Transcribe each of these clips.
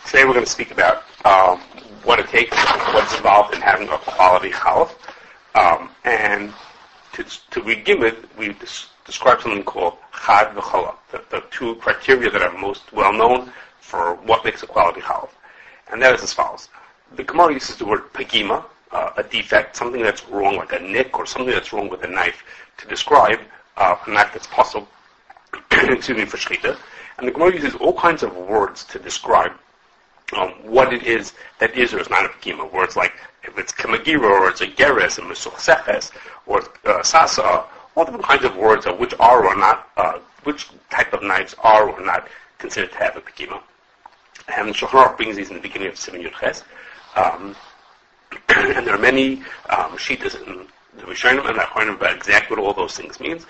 Today we're going to speak about what it takes, what's involved in having a quality challah. And to begin with, we describe something called chad v'challah, the two criteria that are most well known for what makes a quality challah. And that is as follows. The Gemara uses the word pagima, a defect, something that's wrong, like a nick or something that's wrong with a knife, to describe a knife that's possible, for shechita. And the Gemara uses all kinds of words to describe what it is that is or is not a pagima. Words like if it's kamagira or it's a geres and mesuchseches or sasa, all different kinds of words of which are or not, which type of knives are or not considered to have a pagima. And Shulchan Aruch brings these in the beginning of Siman Yud Ches. And there are many shitas in the Rishonim and the Achronim about exactly what all those things means.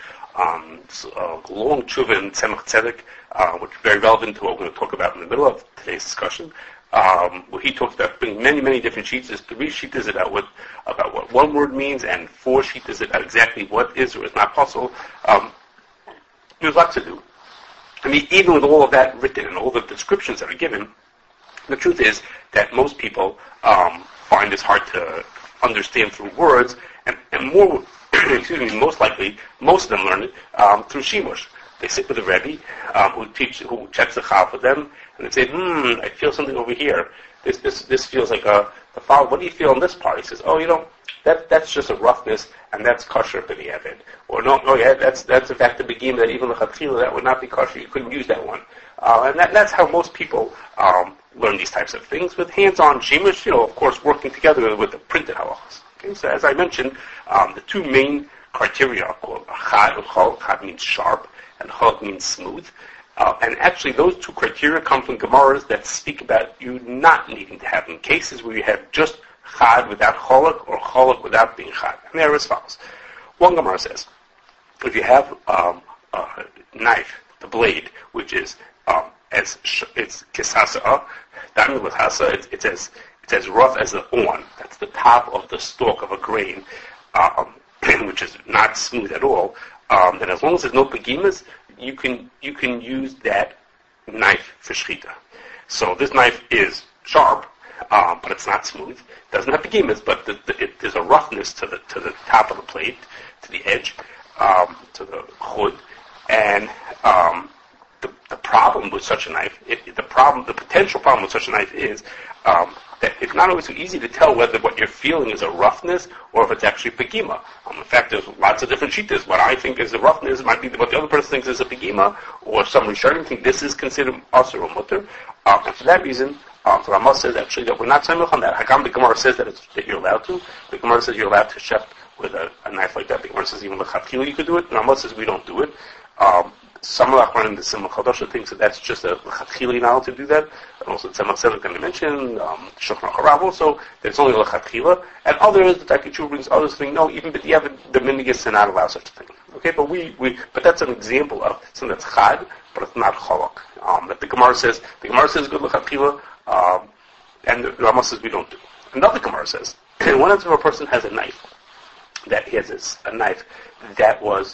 Long tshuva in Tzemach Tzedek, which is very relevant to what we're going to talk about in the middle of today's discussion, where he talks about bringing many different sheets. There's 3 sheets about what one word means, and 4 sheets about exactly what is or is not possible. There's lots to do. I mean, even with all of that written and all the descriptions that are given, the truth is that most people find this hard to understand through words, and more, most likely, most of them learn it through shimush. They sit with a Rebbe who checks the chal for them, and they say, I feel something over here. This feels like the foul. What do you feel in this part? He says, that's just a roughness, and that's kosher for the Evid. Or that's in fact the begin that even the chatchila that would not be kosher. You couldn't use that one. And that's how most people learn these types of things, with hands-on shimush, of course, working together with the printed halachas. Okay, so as I mentioned, the 2 main criteria are called chad and chalak. Chad means sharp, and chalak means smooth. And actually, those 2 criteria come from Gemaras that speak about you not needing to have in cases where you have just chad without chalak or chalak without being chad. And they are as follows. One Gemara says, if you have a knife, the blade, which is it's kisasa, that means with hasa, it's as rough as the on. That's the top of the stalk of a grain, which is not smooth at all. And as long as there's no pagimas, you can use that knife for shechita. So this knife is sharp, but it's not smooth. It doesn't have pagimas, but there's a roughness to the top of the plate, to the edge, to the hood, and the problem with such a knife, the potential problem with such a knife is that it's not always so easy to tell whether what you're feeling is a roughness or if it's actually pagima. In fact, there's lots of different shitas. What I think is a roughness might be what the other person thinks is a pagima, or some Rishonim think this is considered asur or mutter. And for that reason, so Ramah says actually that we're not samech on that. Hagam the Gemara says that you're allowed to. The Gemara says you're allowed to shech with a knife like that. The Gemara says even the chatchila you could do it. And Ramah says we don't do it. Some of the Achronim, the Simcha Chadasha, thinks that that's just a lechatchila now to do that. And also Tzemach Tzedek going to mention, Shulchan Aruch also, that it's only lechatchila. And others, the Takichu brings others think, no, even the Minigis to not allow such a thing. Okay, but that's an example of something that's chad, but it's not chalak. That the Gemara says good lechatchila, and the Ramah says we don't do. Another Gemara says, when a person has a knife, that he has a knife that was,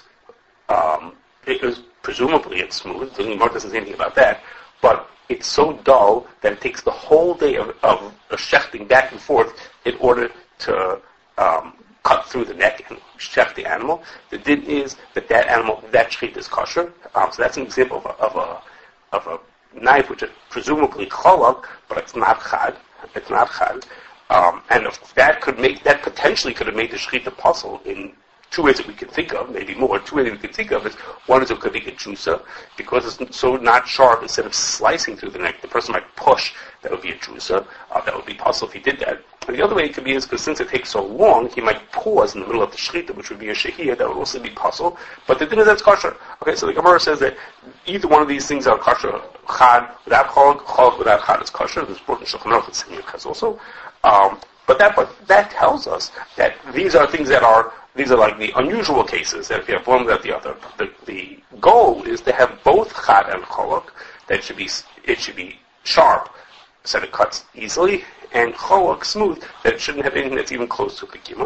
it was presumably it's smooth. The Gemara doesn't say anything about that, but it's so dull that it takes the whole day of shechting back and forth in order to cut through the neck and shech the animal. The din is that animal, that shechit is kosher. So that's an example of a knife which is presumably chalak, but it's not chad. It's not chad. And that potentially could have made the shechita possible in 2 ways that we can think of, maybe more. 2 ways that we can think of is, one is it could make a juicer, because it's so not sharp, instead of slicing through the neck, the person might push, that would be a juicer. That would be possible if he did that. And the other way it could be is, because since it takes so long, he might pause in the middle of the shechita, which would be a shehiyah, that would also be possible. But the thing is that's kosher. Okay, so the Gemara says that either one of these things are kosher. Chad without chalak without chad is kosher. There's brought in Shulchan Aruch and Siman Yud Ches also. But that tells us that these are things these are like the unusual cases, that if you have one without the other. The goal is to have both chad and chalak, that it should be sharp, so that it cuts easily, and chalak smooth, that it shouldn't have anything that's even close to pagima.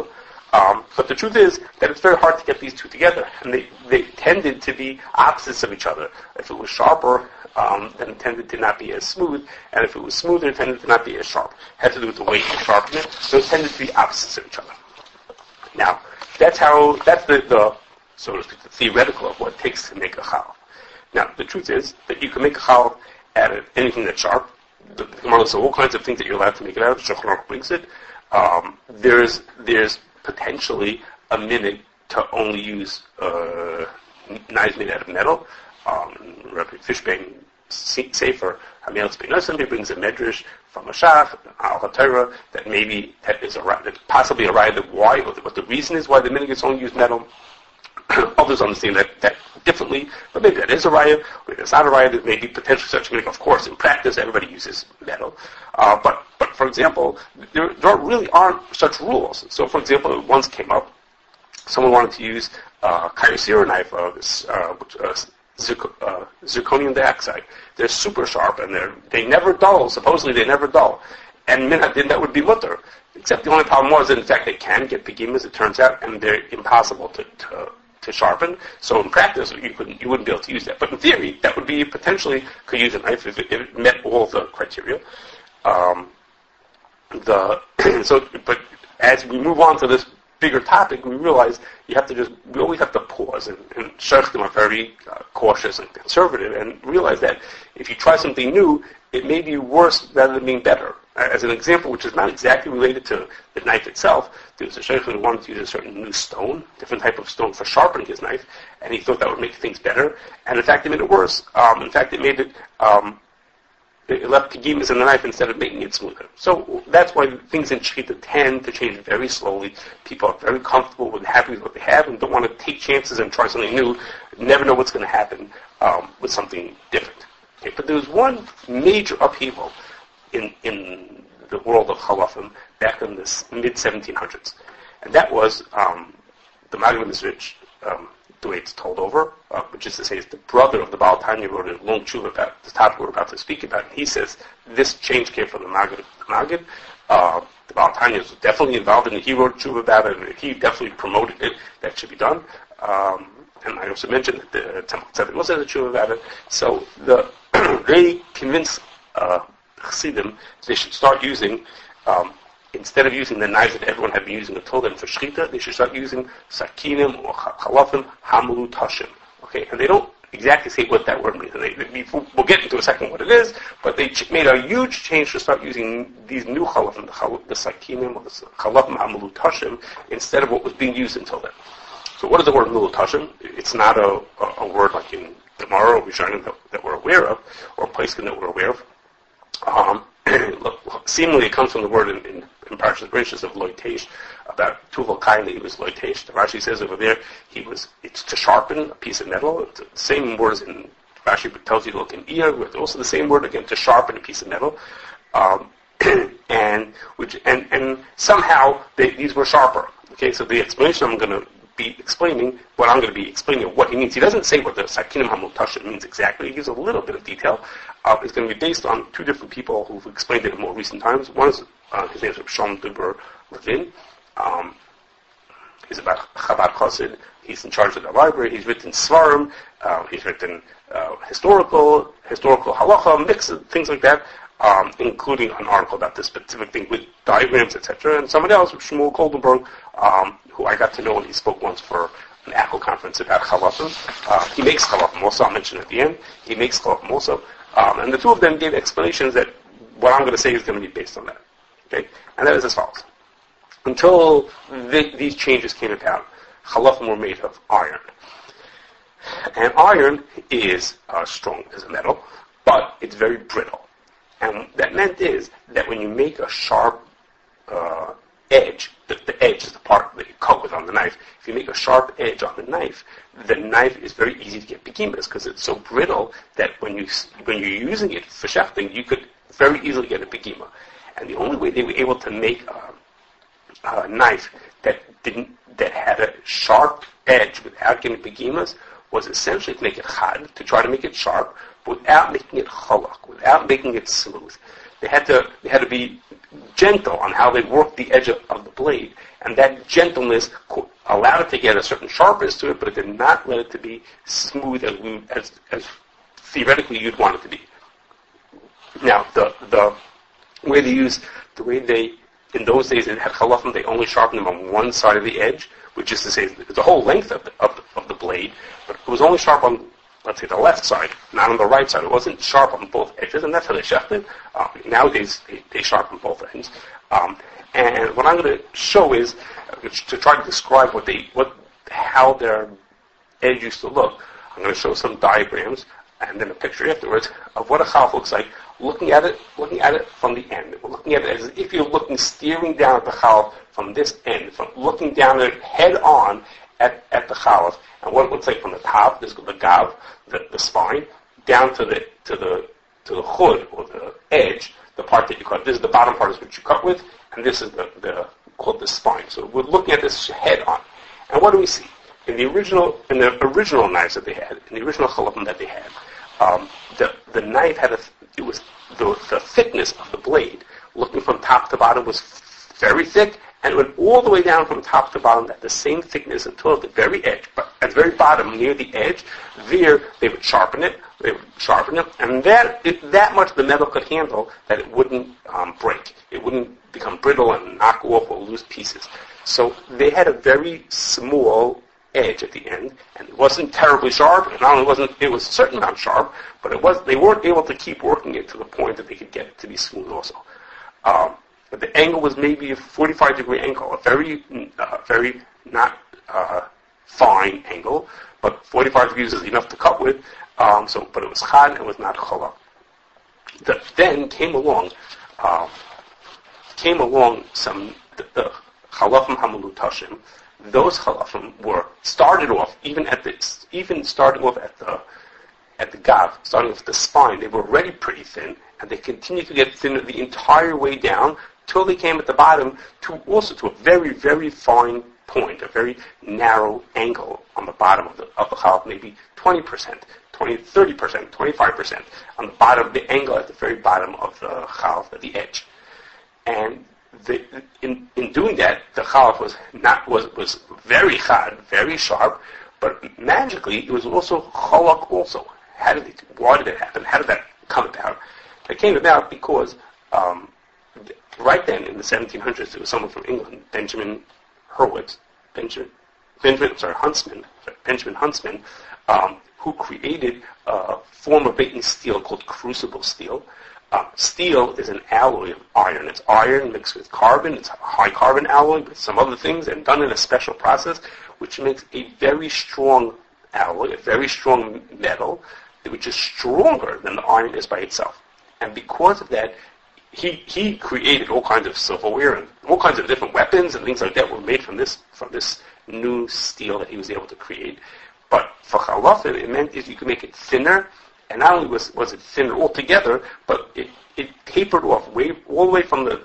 But the truth is that it's very hard to get these two together, and they tended to be opposites of each other. If it was sharper, then it tended to not be as smooth, and if it was smoother, it tended to not be as sharp. It had to do with the weight and sharpening, so it tended to be opposites of each other. Now, that's the so to speak, the theoretical of what it takes to make a challah. Now, the truth is that you can make a challah out of anything that's sharp. The Gemara lists all kinds of things that you're allowed to make it out of. Shulchan Aruch brings it. There's potentially a minute to only use knives made out of metal. Rabbi Fishbane Sefer Hamel Spinoza brings a medrash from a Shach Al HaTorah that maybe that possibly a raya that why, what the reason is why the minute gets only used metal. Others understand that differently, but maybe that is a raya, or it's not a raya. That may be potentially such a minute. Of course, in practice, everybody uses metal. But for example, there really aren't such rules. So, for example, it once came up, someone wanted to use Kyocera knife, zirconium dioxide. They're super sharp, and they never dull. Supposedly, they never dull. And minhadin, that would be mutter. Except the only problem was that, in fact, they can get begimas, it turns out, and they're impossible to sharpen. So in practice, you wouldn't be able to use that. But in theory, that would be potentially could use a knife if it met all the criteria. But as we move on to this bigger topic, we realize we always have to pause, and shaykhim are very cautious and conservative, and realize that if you try something new, it may be worse rather than being better. As an example, which is not exactly related to the knife itself, there was a shaykh who wanted to use a certain new stone, different type of stone for sharpening his knife, and he thought that would make things better, and in fact it made it worse. In fact, it made it left pigimas in the knife instead of making it smoother. So that's why things in shechita tend to change very slowly. People are very comfortable and happy with what they have and don't want to take chances and try something new. Never know what's going to happen with something different. Okay, but there was one major upheaval in the world of halachim back in the mid-1700s. And that was the Maggid Mizrich, the way it's told over, which is to say, it's the brother of the Baal Tanya, wrote a long tshuva about the topic we're about to speak about. And he says this change came from the Maggid. The Baal Tanya was definitely involved in it. He wrote tshuva about it, and he definitely promoted it. That should be done. And I also mentioned that the Tzemach Tzedek also has a tshuva about it. So they convinced Chassidim they should start using, instead of using the knives that everyone had been using until then for shechita, they should start using sakinim or chalafim hamulu tashim. Okay, and they don't exactly say what that word means. And we'll get into a second what it is, but they made a huge change to start using these new chalafim, the sakinim or the chalafim hamulu tashim, instead of what was being used until then. So what is the word hamulu tashim? It's not a word like in Gemara or Rishonim that we're aware of, or Poskim that we're aware of. Seemingly it comes from the word in Parashas Bereshis of loitesh, about Tuval Kain, that he was loitesh. The Rashi says over there, it's to sharpen a piece of metal. It's the same word as in Rashi tells you to look in ear, with also the same word again, to sharpen a piece of metal. And somehow these were sharper. Okay, so the explanation I'm going to be explaining, what he means. He doesn't say what the Sakinim Hamul Tashim means exactly. He gives a little bit of detail. It's going to be based on two different people who've explained it in more recent times. One is, his name is Shalom Duber Levin. He's about Chabad Chassid. He's in charge of the library. He's written Svarim. He's written historical halacha, mix of things like that, including an article about this specific thing with diagrams, etc. And somebody else, Shmuel Goldenberg, who I got to know when he spoke once for an Apple conference about chalafim. He makes chalafim also, I'll mention at the end. He makes chalafim also. And the two of them gave explanations that what I'm going to say is going to be based on that. Okay? And that is as follows. Until these changes came about, chalafim were made of iron. And iron is strong as a metal, but it's very brittle. And that meant is that when you make a sharp edge, the edge is the part that you cut with on the knife. If you make a sharp edge on the knife is very easy to get begimas because it's so brittle that when you're using it for shechting, you could very easily get a begima. And the only way they were able to make a knife that had a sharp edge without getting begimas was essentially to make it chad, to try to make it sharp, without making it chalak, without making it smooth. They had to be gentle on how they worked the edge of the blade, and that gentleness allowed it to get a certain sharpness to it, but it did not let it to be smooth as theoretically you'd want it to be. Now, the way they in those days, it had chalafim, they only sharpened them on one side of the edge, which is to say, the whole length of the blade, but it was only sharp on, let's say, the left side, not on the right side. It wasn't sharp on both edges, and that's how they shechted. Nowadays, they sharpen both ends. And what I'm going to show is, to try to describe how their edge used to look, I'm going to show some diagrams, and then a picture afterwards, of what a chalaf looks like, looking at it from the end. We're looking at it as if you're steering down at the chalaf from this end, from looking down at it head on at the chalaf, and what it looks like from the top, this is the gav, the spine, down to the chud, or the edge, the part that you cut. This is the bottom part is what you cut with, and this is called the spine. So we're looking at this head on. And what do we see? In the original knives that they had, in the original chalafim that they had, the knife had the thickness of the blade, looking from top to bottom, was very thick, and it went all the way down from top to bottom at the same thickness until at the very edge. But at the very bottom, near the edge, there they would sharpen it, and that much the metal could handle that it wouldn't break. It wouldn't become brittle and knock off or lose pieces. So they had a very small edge at the end, and it wasn't terribly sharp, and not only it was a certain amount sharp, but they weren't able to keep working it to the point that they could get it to be smooth also. But the angle was maybe a 45-degree angle, a very not fine angle, but 45 degrees is enough to cut with, but it was chad and it was not chala. Then came along some the chalafim hamulutashim. Those chalafim were starting off at the gav, starting off at the spine. They were already pretty thin, and they continued to get thinner the entire way down till they came at the bottom to a very, very fine point, a very narrow angle on the bottom of the chalaf, maybe 20%, 30%, 25% on the bottom of the angle at the very bottom of the chalaf at the edge. And in doing that, the chalaf was very chad, very sharp, but magically it was also chalak also. Why did it happen? How did that come about? It came about because right then in the 1700s, there was someone from England, Benjamin Huntsman, who created a form of baking steel called crucible steel. Steel is an alloy of iron. It's iron mixed with carbon. It's a high carbon alloy with some other things, and done in a special process, which makes a very strong alloy, a very strong metal, which is stronger than the iron is by itself. And because of that, he created all kinds of silverware and all kinds of different weapons and things like that were made from this new steel that he was able to create. But for chalafim, it meant is you could make it thinner, and not only was it thinner altogether, but it tapered off all the way from the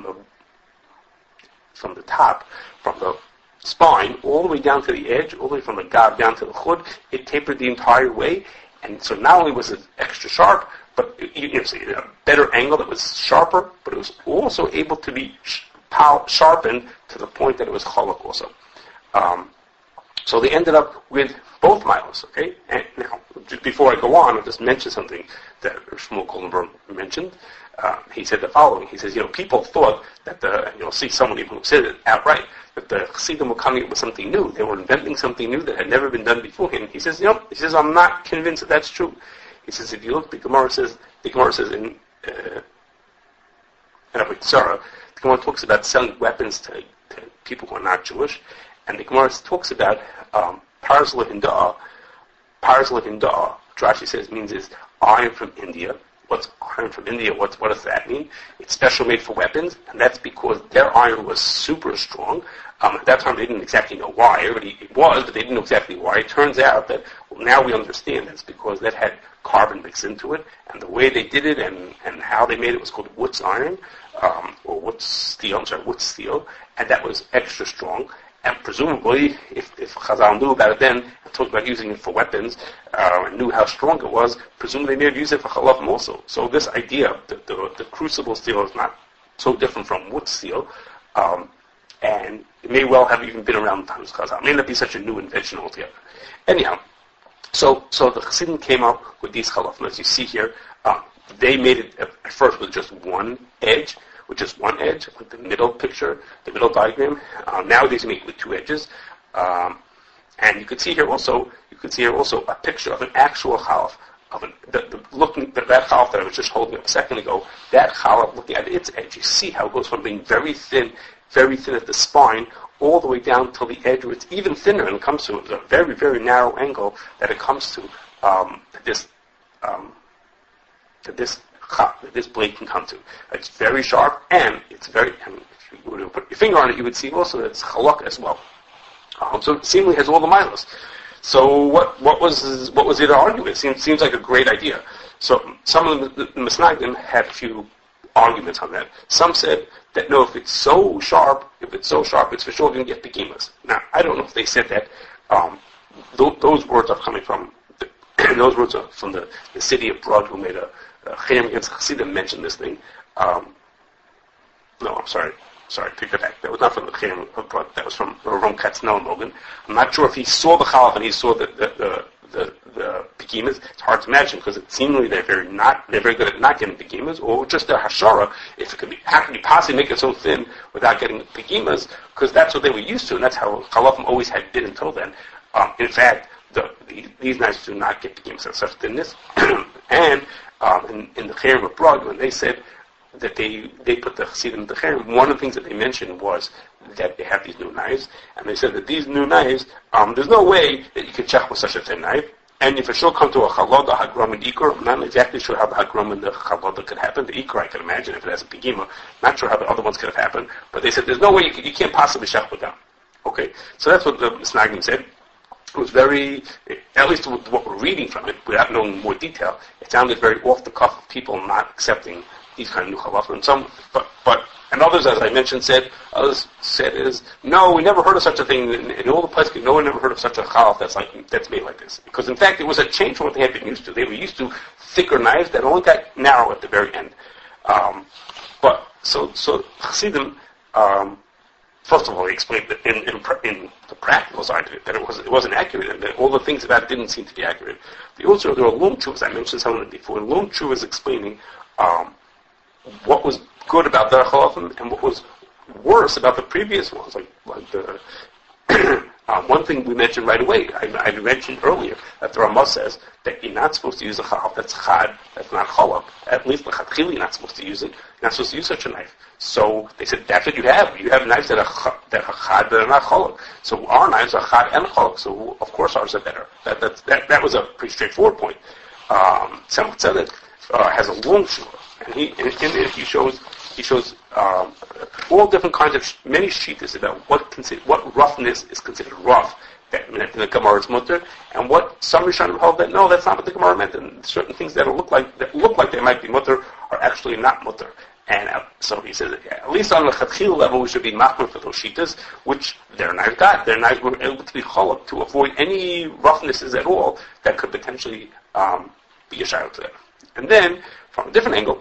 top, from the spine, all the way down to the edge, all the way from the gav down to the chud. It tapered the entire way, and so not only was it extra sharp, but you see a better angle that was sharper, but it was also able to be sharpened to the point that it was chalak also. So they ended up with both miles, okay? And now, just before I go on, I'll just mention something that Shmuel Goldenberg mentioned. He said the following. He says, people thought that you'll see someone even who said it outright, that the Chassidim were coming up with something new. They were inventing something new that had never been done before him. He says, I'm not convinced that that's true. He says, if you look, the Gemara says in Rabbi Tzara, the Gemara talks about selling weapons to people who are not Jewish, and the Gemara talks about Pars Lehinda'a. Pars Lehinda'a, Rashi says, means is iron from India. What's iron from India? What does that mean? It's special made for weapons, and that's because their iron was super strong. At that time, they didn't exactly know why. Everybody was, but they didn't know exactly why. It turns out that now we understand that's because that had carbon mixed into it, and the way they did it and how they made it was called Wutz iron, or Wutz steel, and that was extra strong. And presumably, if Chazal knew about it then and talked about using it for weapons, and knew how strong it was, presumably they may have used it for chalafim also. So this idea that the crucible steel is not so different from wood steel, and it may well have even been around the time of Chazal. It may not be such a new invention altogether. Anyhow, so the Chassidim came up with these chalafim, as you see here. They made it at first with just one edge, with the middle picture, the middle diagram. Nowadays they make it with two edges. And you could see here also a picture of an actual chalaf, that chalaf that I was just holding up a second ago. That chalaf, looking at its edge, you see how it goes from being very thin at the spine, all the way down till the edge, where it's even thinner, and it comes to a very, very narrow angle that it comes to this blade can come to. It's very sharp, and it's very. And if you were to put your finger on it, you would see also that it's chalak as well. So it seemingly has all the milos. So what was it to argue with? Seems like a great idea. So some of the Misnagdim had a few arguments on that. Some said that no, if it's so sharp, it's for sure going to get begimas. Now, I don't know if they said that. Those words are coming from the city of Brod, who made a chayim against Chassidim, mentioned this thing. No, I'm sorry, take that back. That was not from the chayim of Brod. That was from Ron Katznel Mogan. I'm not sure if he saw the chalaf and he saw the begimas. It's hard to imagine, because it seemingly they're very good at not getting begimas, or just their hashara, if it could be possibly make it so thin without getting begimas, because that's what they were used to, and that's how chalafim always had been until then. In fact, these knives do not get begimas at such thinness. And in the chayim of Brod, when they said that they put the chassidim in the chayim, one of the things that they mentioned was that they have these new knives, and they said that these new knives, there's no way that you could check with such a thin knife, and if it should come to a chalod, a hagrom, and ikr, I'm not exactly sure how the hagrom and the chalod could happen. The ikr I can imagine if it has a begima, not sure how the other ones could have happened, but they said there's no way you can't possibly check with them. Okay, so that's what the Misnagdim said. It was very, at least what we're reading from it, without knowing more detail, it sounded very off the cuff of people not accepting these kind of new halachim. And others, as I mentioned, said is, no, we never heard of such a thing in all the places. No one ever heard of such a chalaf that's made like this. Because in fact, it was a change from what they had been used to. They were used to thicker knives that only got narrow at the very end. So Chassidim, first of all, they explained that in the practical side of it, that it wasn't accurate, and that all the things about it didn't seem to be accurate. There were long chuvas. I mentioned some of them before. Long chuvas explaining what was good about the chalafim and what was worse about the previous ones. Like the one thing we mentioned right away, I mentioned earlier, that the Ramah says that you're not supposed to use a chalaf that's chad, that's not chalak. At least the chatchili, you're not supposed to use it. You're not supposed to use such a knife. So they said that's what you have. You have knives that are chad, that are not chalak. So our knives are chad and chalak. So of course ours are better. That was a pretty straightforward point. Tzemach Tzedek has a long shura, and in it he shows all different kinds of many shittas about what roughness is considered rough. That in the Gemara is mutter, and what some Rishonim hold that no, that's not what the Gemara meant, and certain things that look like they might be mutter are actually not mutter. And so he says, at least on the chatchil level, we should be machmir for those shittas, which their knives got. Their knives were able to be cholok to avoid any roughnesses at all that could potentially be a shayla to them. And then, from a different angle,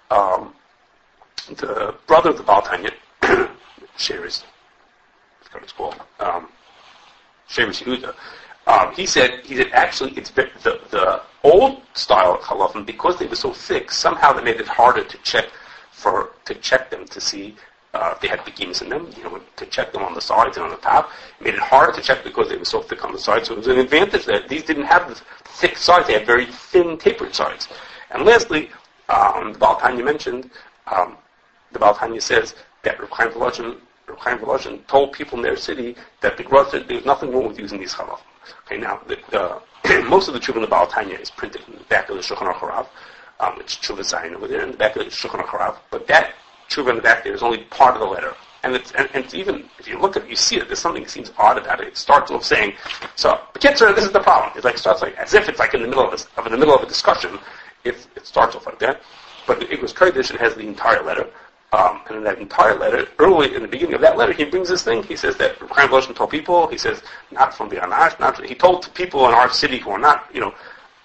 the brother of the Baal Tanya, Sheris, I forgot what it's called, Sheris Yehuda, he said actually it's the old style of halafim, because they were so thick, somehow they made it harder to check them to see if they had begims in them, to check them on the sides and on the top. It made it harder to check because they were so thick on the sides. So it was an advantage that these didn't have the thick sides; they had very thin, tapered sides. And lastly, the Baal Tanya mentioned, the Baal Tanya says that Reb Chaim Volozhin told people in their city that there was nothing wrong with using these halachim. Okay, now most of the tshuva in the Baal Tanya is printed in the back of the Shulchan Aruch Harav. It's tshuva zayin over there in the back of the Shulchan Aruch Harav, but that tshuva in the back there is only part of the letter. And it's even, if you look at it, you see it, there's something that seems odd about it. It starts off saying, so, B'kitzur, this is the problem. It starts as if it's in the middle of a discussion, if it starts off like that. But in Igros Kodesh, it has the entire letter. And in that entire letter, early in the beginning of that letter, he brings this thing. He says that Chaim Volozhin told people, he says, not from the Anash, he told people in our city who are not,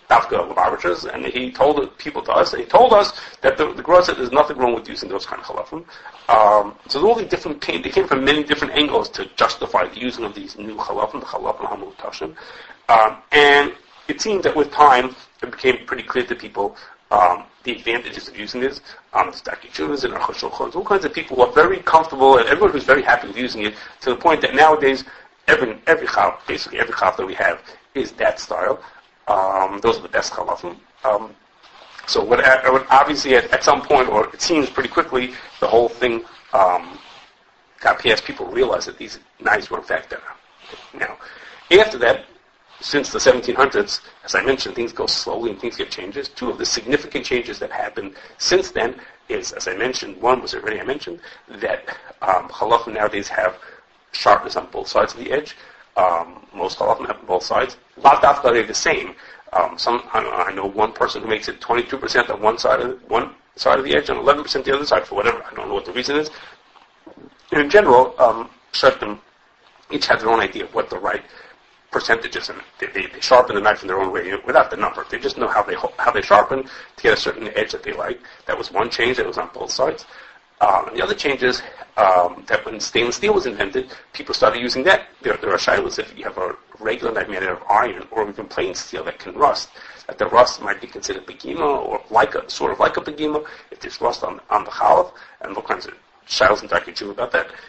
Dafka Lubavitchers, and he told people to us, and he told us that the Gemara said there's nothing wrong with using those kind of chalafim. So all the different they came from many different angles to justify the using of these new chalafim, the chalafim hamutashim. And it seems that with time, it became pretty clear to people the advantages of using this. There's Daki Chuvas and Aruch HaShulchan, all kinds of people who are very comfortable, and everyone who's very happy with using it, to the point that nowadays, every chav, basically every chav that we have, is that style. Those are the best chalafim. So what obviously at some point, or it seems pretty quickly, the whole thing got past. People realized that these knives were in fact better. Now, after that, since the 1700s, as I mentioned, things go slowly and things get changes. Two of the significant changes that happened since then is, as I mentioned, one was already I mentioned, that halachim nowadays have sharpness on both sides of the edge. Most halachim have on both sides. Not that they're the same. I know one person who makes it 22% on one side of the edge and 11% the other side for whatever. I don't know what the reason is. In general, shoftim each have their own idea of what the right percentages, and they sharpen the knife in their own way without the number. They just know how they sharpen to get a certain edge that they like. That was one change that was on both sides. And the other change is that when stainless steel was invented, people started using that. There are shilas if you have a regular knife made out of iron or even plain steel that can rust, that the rust might be considered begima or sort of like a begima if there's rust on the chalaf, and all kinds of shilas and Daki Chuv about that.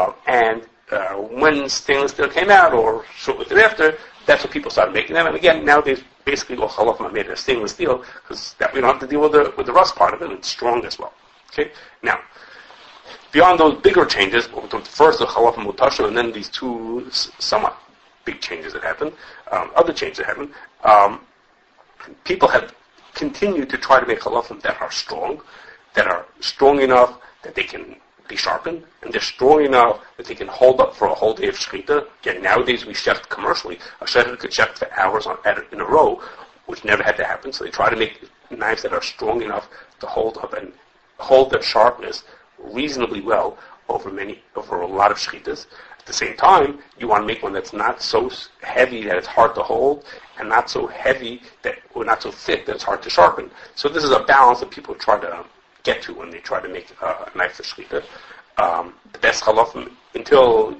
When stainless steel came out, or shortly thereafter, that's when people started making them. And again, nowadays, basically all halachim are made out of stainless steel, because that we don't have to deal with the rust part of it, and it's strong as well. Okay? Now, beyond those bigger changes, first the halachim mutashim, and then these two somewhat big changes that happened, other changes that happened, people have continued to try to make halachim that are strong enough that they can be sharpened, and they're strong enough that they can hold up for a whole day of shechita. Again, nowadays we shecht commercially. A shechter could shecht for hours in a row, which never had to happen. So they try to make knives that are strong enough to hold up and hold their sharpness reasonably well over a lot of shechitas. At the same time, you want to make one that's not so heavy that it's hard to hold, and not so heavy or not so thick that it's hard to sharpen. So this is a balance that people try to get to when they try to make a knife for shechita. The best halachim until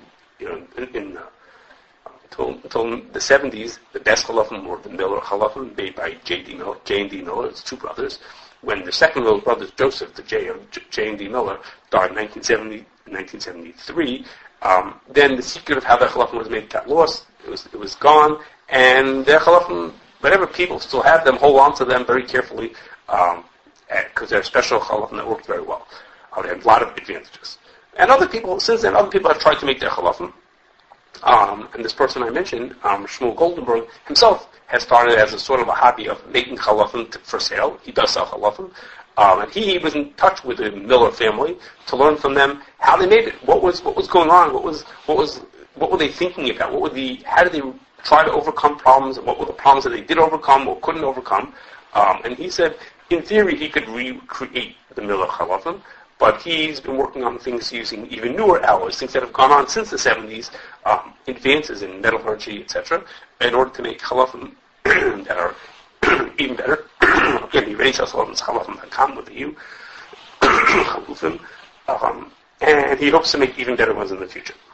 the 70s, the best halachim were the Miller halachim made by J and D Miller. It's two brothers. When the second little brother, Joseph, the J and D Miller, died in 1973, then the secret of how the halachim was made got lost. It was gone, and their halachim, whatever people still have them, hold on to them very carefully, because they're special halachim that work very well. They have a lot of advantages. And since then, other people have tried to make their halachim. And this person I mentioned, Shmuel Goldenberg, himself has started as a sort of a hobby of making halachim for sale. He does sell halachim. And he was in touch with the Miller family to learn from them how they made it. What was going on? What were they thinking about? How did they try to overcome problems? And what were the problems that they did overcome or couldn't overcome? And he said, in theory, he could recreate the Miller halachim, but he's been working on things using even newer alloys, things that have gone on since the 70s, advances in metallurgy, etc., in order to make halachim that are even better. Again, the Reish Halachim halachim.com with the U, and he hopes to make even better ones in the future.